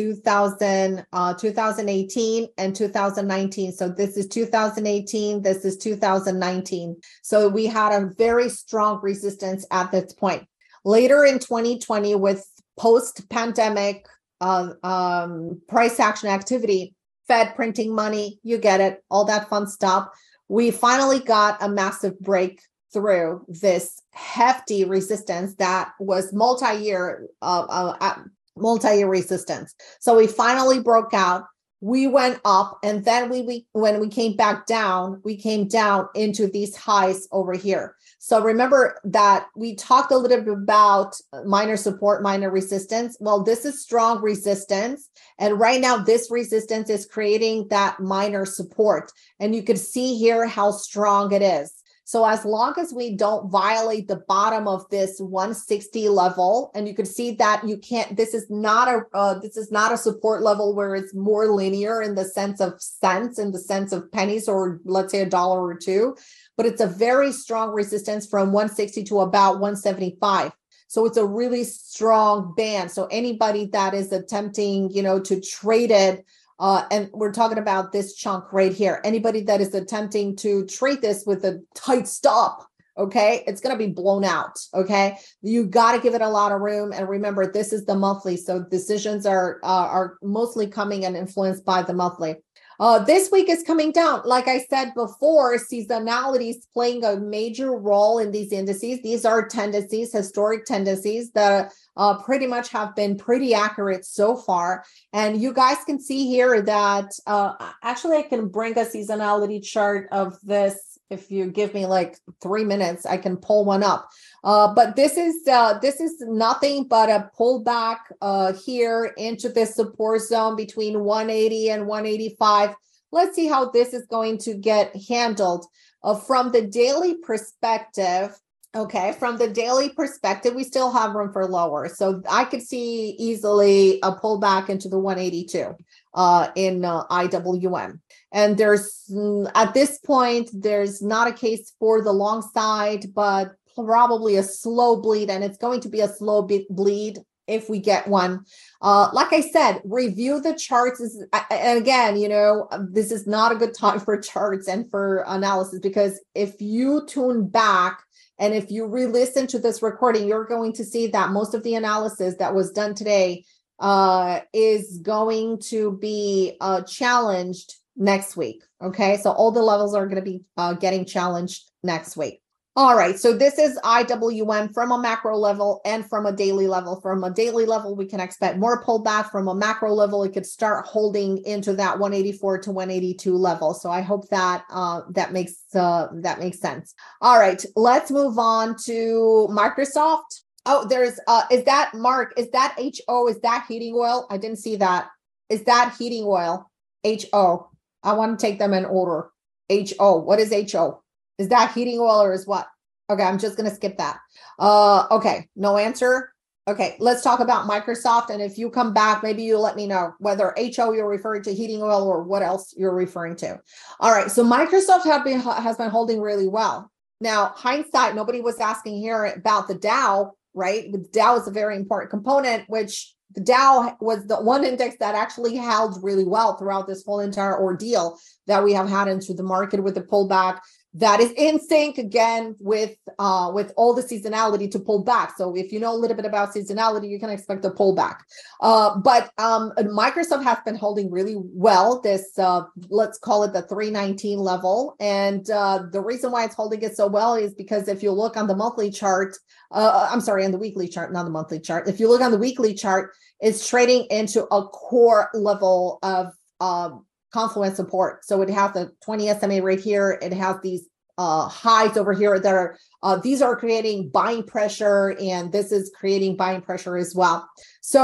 2018 and 2019. So this is 2018, this is 2019. So we had a very strong resistance at this point. Later in 2020, with post-pandemic price action activity, Fed printing money, you get it, all that fun stuff. We finally got a massive break through this hefty resistance that was multi-year resistance. So we finally broke out. We went up, and then when we came back down, we came down into these highs over here. So remember that we talked a little bit about minor support, minor resistance. Well, this is strong resistance. And right now, this resistance is creating that minor support. And you can see here how strong it is. So as long as we don't violate the bottom of this 160 level, and you can see that you can't, this is not a support level where it's more linear in the sense of cents, in the sense of pennies, or let's say $1 or $2, but it's a very strong resistance from 160 to about 175. So it's a really strong band. So anybody that is attempting, to trade it, and we're talking about this chunk right here. Anybody that is attempting to trade this with a tight stop, okay, it's going to be blown out, okay? You got to give it a lot of room. And remember, this is the monthly. So decisions are mostly coming and influenced by the monthly. This week is coming down. Like I said before, seasonality is playing a major role in these indices. These are tendencies, historic tendencies that pretty much have been pretty accurate so far. And you guys can see here that actually I can bring a seasonality chart of this. If you give me like 3 minutes, I can pull one up. But this is nothing but a pullback here into this support zone between 180 and 185. Let's see how this is going to get handled from the daily perspective. Okay, from the daily perspective, we still have room for lower. So I could see easily a pullback into the 182 in IWM. And there's, at this point, there's not a case for the long side, but probably a slow bleed. And it's going to be a slow bleed if we get one. Like I said, review the charts. And again, this is not a good time for charts and for analysis, because if you tune back, and if you re-listen to this recording, you're going to see that most of the analysis that was done today is going to be challenged next week. Okay, so all the levels are going to be getting challenged next week. All right, so this is IWM from a macro level and from a daily level. From a daily level, we can expect more pullback. From a macro level, it could start holding into that 184 to 182 level. So I hope that that makes sense. All right, let's move on to Microsoft. Oh, there's is that Mark? Is that HO? Is that heating oil? I didn't see that. Is that heating oil? HO. I want to take them in order. HO. What is HO? Is that heating oil or is what? Okay, I'm just going to skip that. Okay, no answer. Okay, let's talk about Microsoft. And if you come back, maybe you let me know whether HO you're referring to heating oil or what else you're referring to. All right, so Microsoft has been holding really well. Now, hindsight, nobody was asking here about the Dow, right? The Dow is a very important component, which the Dow was the one index that actually held really well throughout this whole entire ordeal that we have had into the market with the pullback. That is in sync again with all the seasonality to pull back. So if you know a little bit about seasonality, you can expect a pullback. But Microsoft has been holding really well. This let's call it the 319 level, and the reason why it's holding it so well is because if you look on the monthly chart, on the weekly chart, not the monthly chart. If you look on the weekly chart, it's trading into a core level of confluence support. So it has the 20 SMA right here. It has these highs over here that are these are creating buying pressure, and this is creating buying pressure as well. So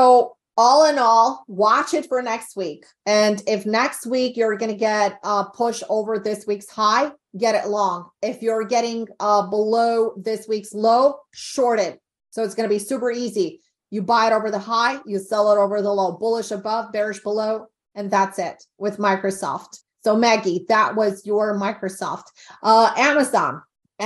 all in all, watch it for next week. And if next week you're going to get a push over this week's high, get it long. If you're getting below this week's low, short it. So it's going to be super easy. You buy it over the high, you sell it over the low, bullish above, bearish below, and that's it with Microsoft. So Maggie, that was your Microsoft. Amazon,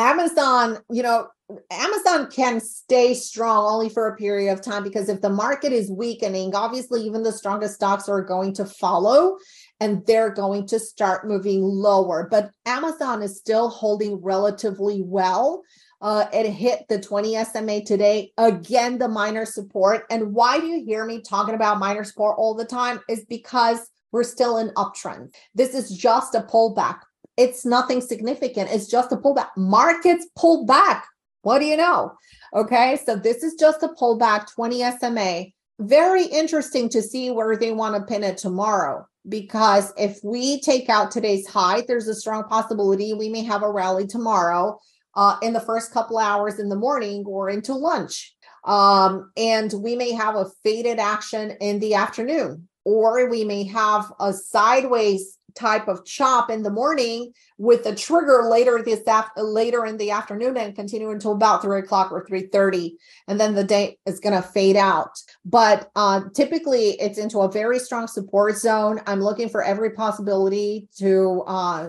Amazon can stay strong only for a period of time, because if the market is weakening, obviously even the strongest stocks are going to follow and they're going to start moving lower. But Amazon is still holding relatively well. It hit the 20 SMA today. Again, the minor support. And why do you hear me talking about minor support all the time? Is because we're still in uptrend. This is just a pullback. It's nothing significant. It's just a pullback. Markets pull back. What do you know? Okay, so this is just a pullback, 20 SMA. Very interesting to see where they want to pin it tomorrow, because if we take out today's high, there's a strong possibility we may have a rally tomorrow in the first couple hours in the morning or into lunch. And we may have a faded action in the afternoon, or we may have a sideways type of chop in the morning with a trigger later in the afternoon and continue until about 3 o'clock or 3:30, and then the day is going to fade out. But typically it's into a very strong support zone. I'm looking for every possibility to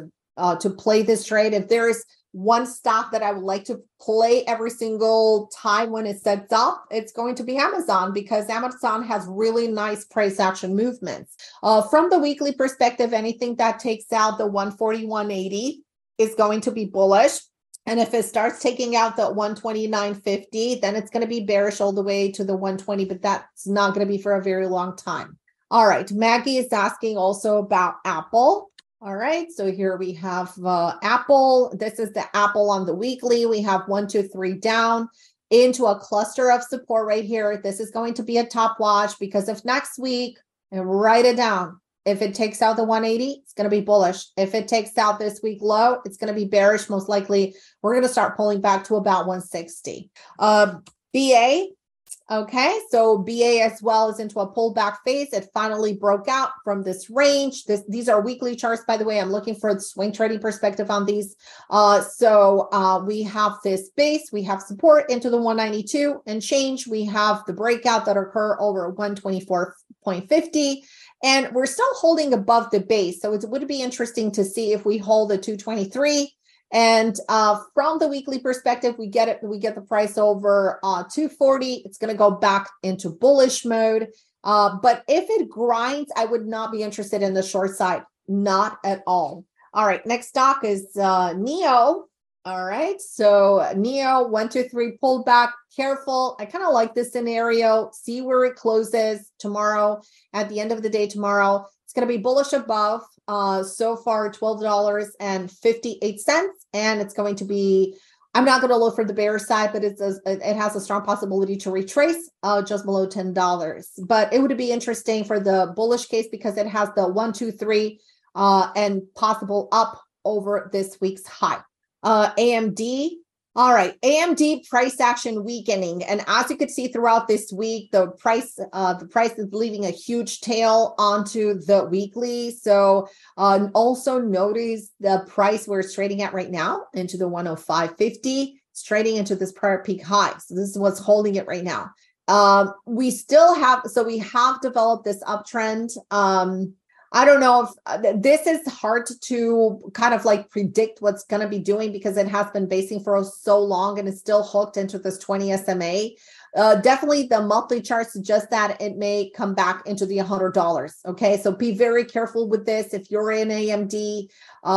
play this trade. If there is one stock that I would like to play every single time when it sets up, it's going to be Amazon, because Amazon has really nice price action movements. From the weekly perspective, anything that takes out the 141.80 is going to be bullish. And if it starts taking out the 129.50, then it's going to be bearish all the way to the 120, but that's not going to be for a very long time. All right. Maggie is asking also about Apple. All right, so here we have Apple. This is the Apple on the weekly. We have 1, 2, 3 down into a cluster of support right here. This is going to be a top watch, because if next week, and write it down, if it takes out the 180, it's going to be bullish. If it takes out this week low, it's going to be bearish. Most likely, we're going to start pulling back to about 160. BA. Okay, so BA as well is into a pullback phase. It finally broke out from this range. These are weekly charts, by the way. I'm looking for the swing trading perspective on these. So we have this base, we have support into the 192 and change. We have the breakout that occur over 124.50, and we're still holding above the base. So it would be interesting to see if we hold a 223. And from the weekly perspective, we get the price over 240. It's going to go back into bullish mode. But if it grinds, I would not be interested in the short side. Not at all. All right. Next stock is NIO. All right. So NIO 1, 2, 3 pulled back. Careful. I kind of like this scenario. See where it closes tomorrow. At the end of the day tomorrow, it's going to be bullish above. So far $12.58, and it's going to be, I'm not going to look for the bear side, but it has a strong possibility to retrace just below $10. But it would be interesting for the bullish case, because it has the 1, 2, 3 and possible up over this week's high. AMD. All right, AMD price action weakening, and as you could see throughout this week, the price is leaving a huge tail onto the weekly. So also notice the price where it's trading at right now into the 105.50. It's trading into this prior peak high. So this is what's holding it right now. We have developed this uptrend. I don't know if this is hard to kind of like predict what's going to be doing, because it has been basing for so long and it's still hooked into this 20 SMA. Definitely the monthly chart suggests that it may come back into the $100. Okay, so be very careful with this. If you're in AMD,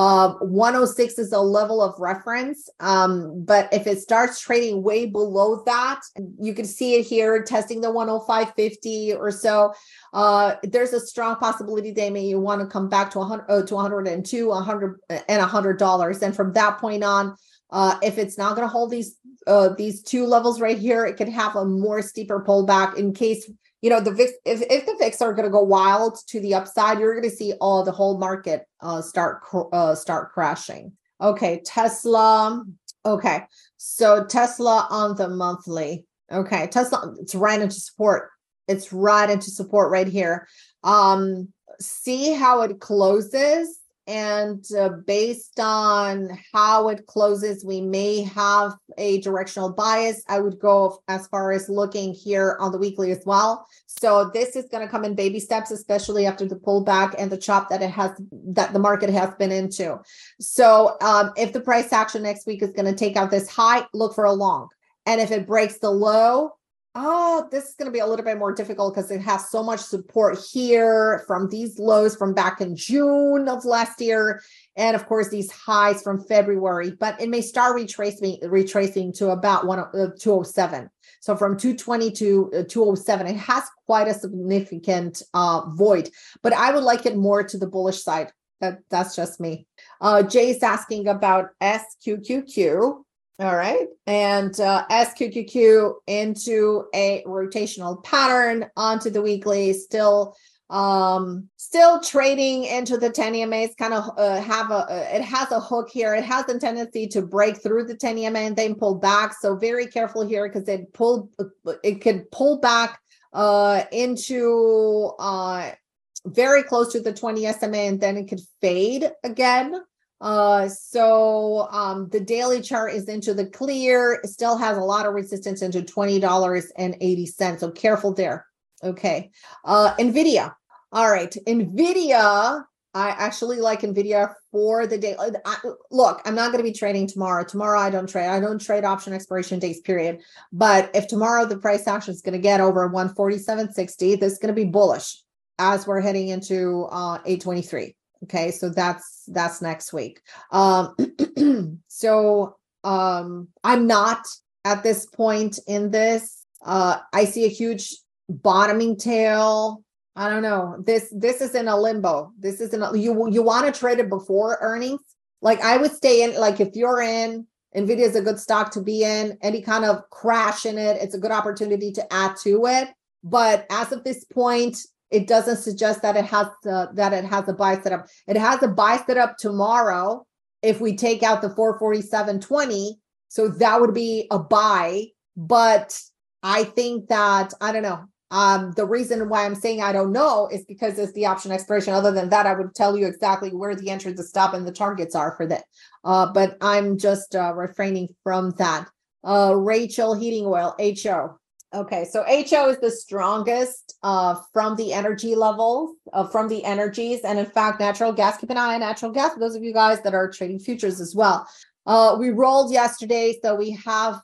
106 is a level of reference. But if it starts trading way below that, you can see it here testing the 105.50 or so. There's a strong possibility they may want to come back to 102, $100 and $100. And from that point on, if it's not going to hold these two levels right here, it could have a more steeper pullback in case, the VIX, if the VIX are going to go wild to the upside, you're going to see the whole market start crashing. Okay, Tesla. Okay, so Tesla on the monthly. Okay, Tesla, it's ran into support. It's right into support right here. See how it closes. And based on how it closes, we may have a directional bias. I would go as far as looking here on the weekly as well. So this is going to come in baby steps, especially after the pullback and the chop that the market has been into. So if the price action next week is going to take out this high, look for a long. And if it breaks the low, this is going to be a little bit more difficult because it has so much support here from these lows from back in June of last year. And of course, these highs from February, but it may start retracing to about 207. So from 220 to 207, it has quite a significant void, but I would like it more to the bullish side. That's just me. Jay's asking about SQQQ. All right. And SQQQ into a rotational pattern onto the weekly, still trading into the 10 EMA. It's kind of it has a hook here. It has the tendency to break through the 10 EMA and then pull back. So very careful here because it could pull back into very close to the 20 SMA and then it could fade again. The daily chart is into the clear. It still has a lot of resistance into $20.80. So careful there. Okay. NVIDIA. All right. NVIDIA. I actually like NVIDIA for the day. Look, I'm not going to be trading tomorrow. Tomorrow I don't trade. I don't trade option expiration days, period. But if tomorrow the price action is going to get over 147.60, this is going to be bullish as we're heading into 823. Okay, so that's next week. I'm not at this point in this. I see a huge bottoming tail. I don't know. This is in a limbo. This is you want to trade it before earnings. Like I would stay in. Like if you're in, NVIDIA is a good stock to be in. Any kind of crash in it, it's a good opportunity to add to it. But as of this point, it doesn't suggest that it has a buy setup. It has a buy setup tomorrow if we take out the 447.20. So that would be a buy. But I think that, I don't know. The reason why I'm saying I don't know is because it's the option expiration. Other than that, I would tell you exactly where the entry, the stop, and the targets are for that. But I'm just refraining from that. Rachel Heating Oil, HO. Okay, so HO is the strongest from the energy levels, from the energies. And in fact, natural gas, keep an eye on natural gas for those of you guys that are trading futures as well. We rolled yesterday, so we have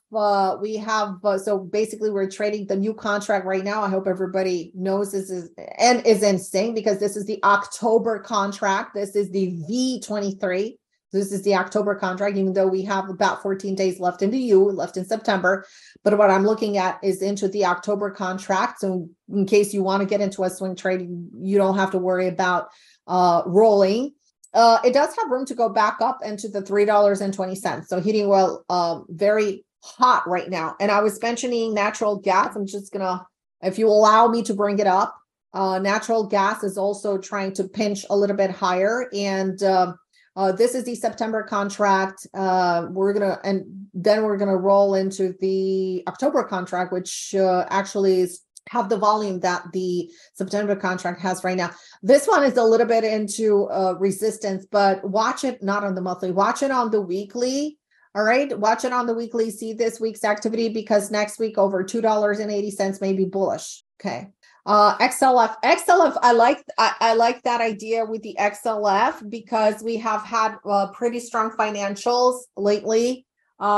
so basically we're trading the new contract right now. I hope everybody knows this is in sync because this is the October contract. This is the V23. This is the October contract, even though we have about 14 days left left in September. But what I'm looking at is into the October contract. So in case you want to get into a swing trade, you don't have to worry about rolling. It does have room to go back up into the $3.20. So heating oil, very hot right now. And I was mentioning natural gas. I'm just going to, if you allow me to bring it up, natural gas is also trying to pinch a little bit higher. And this is the September contract. We're gonna roll into the October contract, which actually have the volume that the September contract has right now. This one is a little bit into resistance, but watch it not on the monthly. Watch it on the weekly. All right, watch it on the weekly. See this week's activity because next week over $2.80 may be bullish. Okay. XLF, I like that idea with the XLF because we have had pretty strong financials lately.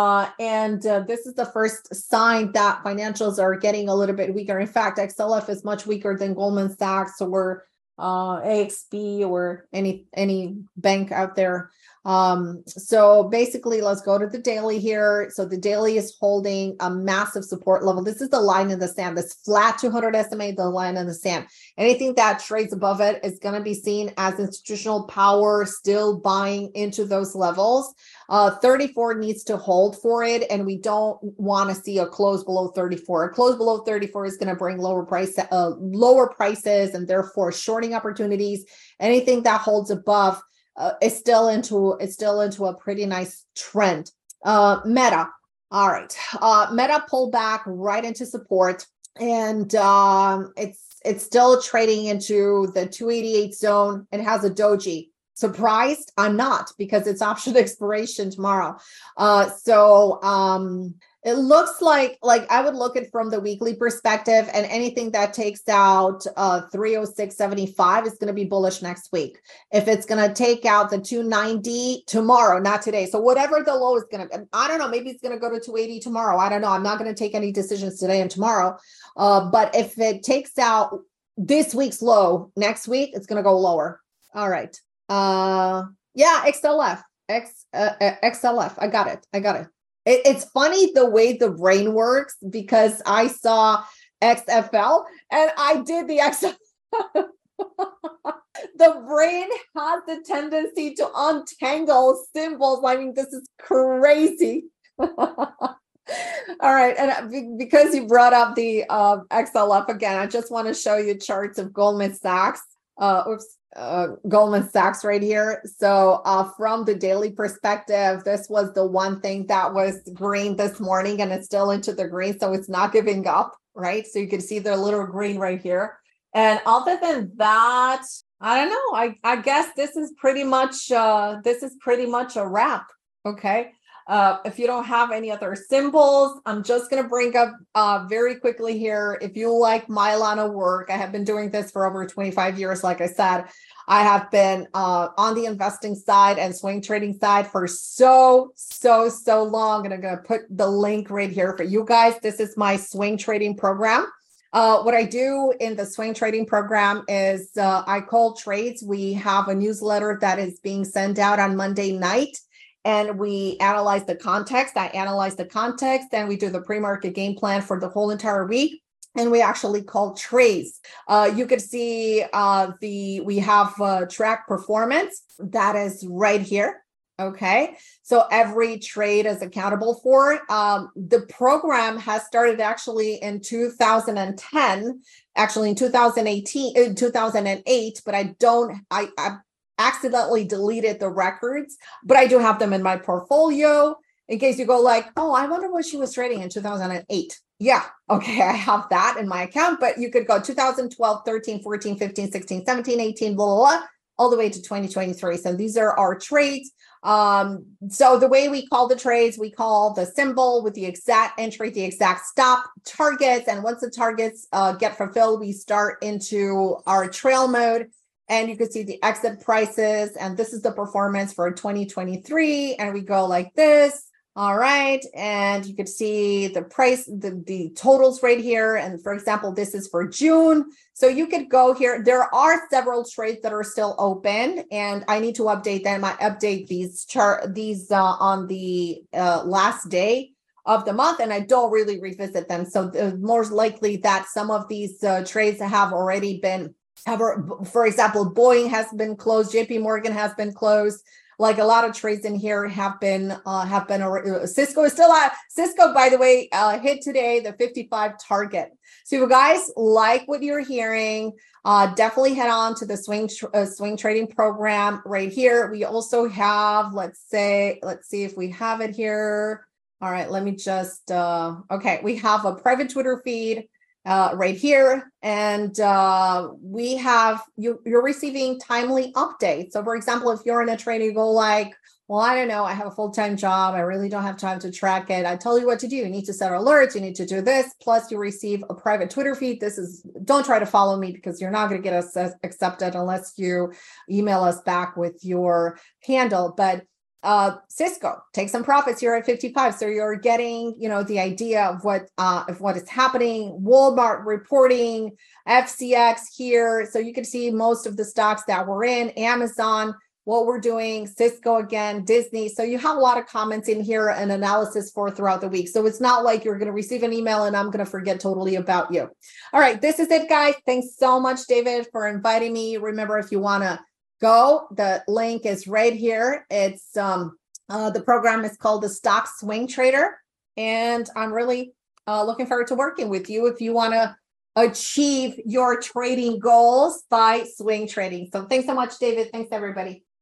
This is the first sign that financials are getting a little bit weaker. In fact, XLF is much weaker than Goldman Sachs or AXB or any bank out there. So basically, let's go to the daily here. So the daily is holding a massive support level. This is the line in the sand, this flat 200 SMA, the line in the sand. Anything that trades above it is going to be seen as institutional power still buying into those levels. 34 needs to hold for it, and we don't want to see a close below 34. A close below 34 is going to bring lower prices, and therefore shorting opportunities. Anything that holds above is still into a pretty nice trend. Meta. All right. Meta pulled back right into support. and it's still trading into the 288 zone. It has a doji. Surprised? I'm not, because it's option expiration tomorrow. It looks like I would look at from the weekly perspective, and anything that takes out 306.75 is going to be bullish next week. If it's going to take out the 290 tomorrow, not today. So whatever the low is going to, I don't know, maybe it's going to go to 280 tomorrow. I don't know. I'm not going to take any decisions today and tomorrow. But if it takes out this week's low next week, it's going to go lower. All right. Yeah, XLF. XLF. I got it. It's funny the way the brain works, because I saw XFL and I did the XFL. The brain has the tendency to untangle symbols. I mean, this is crazy. All right. And because you brought up the XLF again, I just want to show you charts of Goldman Sachs. Goldman Sachs right here. So from the daily perspective, this was the one thing that was green this morning, and it's still into the green. So it's not giving up, right? So you can see the little green right here. And other than that, I don't know. I guess this is pretty much a wrap. Okay. If you don't have any other symbols, I'm just going to bring up very quickly here. If you like my line of work, I have been doing this for over 25 years. Like I said, I have been on the investing side and swing trading side for so long. And I'm going to put the link right here for you guys. This is my swing trading program. What I do in the swing trading program is I call trades. We have a newsletter that is being sent out on Monday night, and we analyze the context. I analyze the context, and we do the pre-market game plan for the whole entire week. And we actually call trades. You could see we have track performance that is right here. Okay, so every trade is accountable for. The program has started actually in 2010, actually in 2018, in 2008, but I accidentally deleted the records, but I do have them in my portfolio in case you go like, oh, I wonder what she was trading in 2008. Yeah, okay, I have that in my account, but you could go 2012, 13, 14, 15, 16, 17, 18, blah, blah, blah, all the way to 2023. So these are our trades. So the way we call the trades, we call the symbol with the exact entry, the exact stop targets. And once the targets get fulfilled, we start into our trail mode. And you can see the exit prices. And this is the performance for 2023. And we go like this. All right. And you could see the price, the totals right here. And for example, this is for June. So you could go here. There are several trades that are still open, and I need to update them. I update these on the last day of the month, and I don't really revisit them. So more likely that some of these trades have already been, for example, Boeing has been closed, JP Morgan has been closed. Like a lot of trades in here have been Cisco is still out. Cisco, by the way, hit today the 55 target. So if you guys like what you're hearing, definitely head on to the swing trading program right here. We also have, let's see if we have it here. All right, let me just, okay, we have a private Twitter feed right here. And we have, you're receiving timely updates. So for example, if you're in a trade, you go like, well, I don't know, I have a full-time job. I really don't have time to track it. I tell you what to do. You need to set alerts. You need to do this. Plus you receive a private Twitter feed. Don't try to follow me, because you're not going to get us accepted unless you email us back with your handle. But Cisco take some profits here at 55. So you're getting, the idea of what is happening. Walmart reporting, FCX here. So you can see most of the stocks that we're in, Amazon, what we're doing, Cisco again, Disney. So you have a lot of comments in here and analysis for throughout the week. So it's not like you're going to receive an email and I'm going to forget totally about you. All right, this is it, guys. Thanks so much, David, for inviting me. Remember, if you want to go, the link is right here. It's the program is called the Stock Swing Trader, and I'm really looking forward to working with you if you want to achieve your trading goals by swing trading. So thanks so much, David. Thanks, everybody.